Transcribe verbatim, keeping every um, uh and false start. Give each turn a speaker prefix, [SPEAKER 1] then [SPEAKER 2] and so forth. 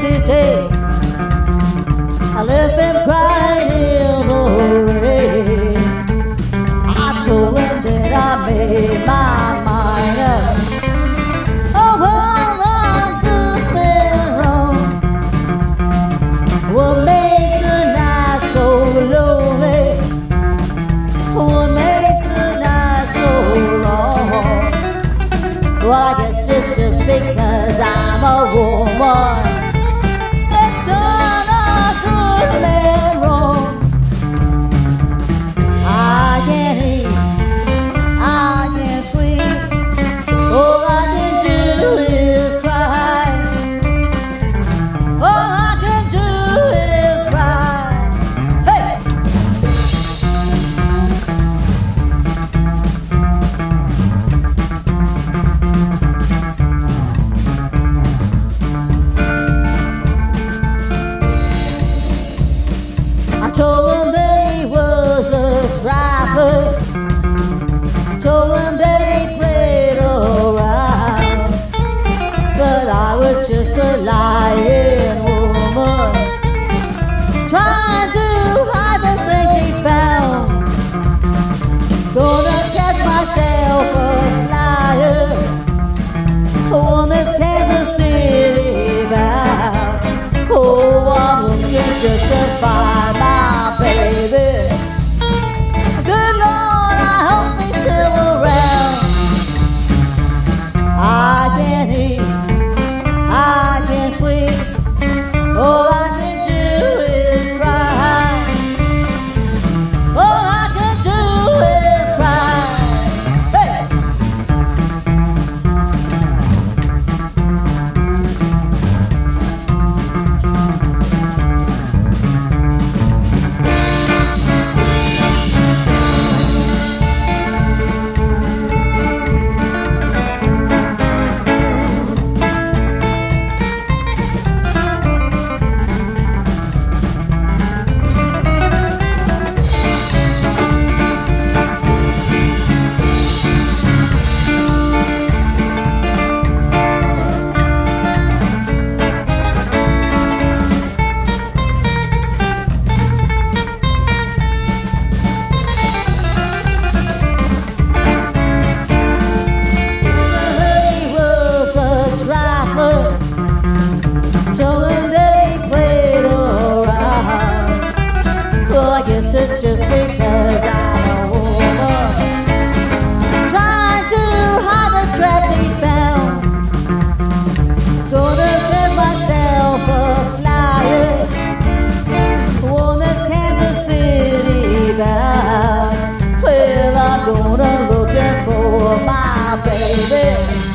[SPEAKER 1] city. I left him crying in the rain. I told him that I made my mind up. Oh, well, I'm good and wrong. What makes the night so lonely? What makes the night so long? Well, I guess just, just because I'm a woman, it's done a good man wrong. I can't eat, I can't sleep, all I can do is cry. All I can do is cry. Hey! I told him that he was a trifler. Told him that he played around, but I was just a lying woman, trying to hide the things he found. Gonna catch myself a flyer, on this Kansas City bound. Oh, I'm looking just to find my baby. Good Lord, I hope he's still around. I can't eat, I can't sleep, all I can do is cry. All I can do is cry. Hey! Told him that he played around. Well, I guess it's just because I'm a woman, trying to hide the tracks he found. Gonna get myself a flyer, one that's Kansas City bound. Well, I'm gonna looking for my baby.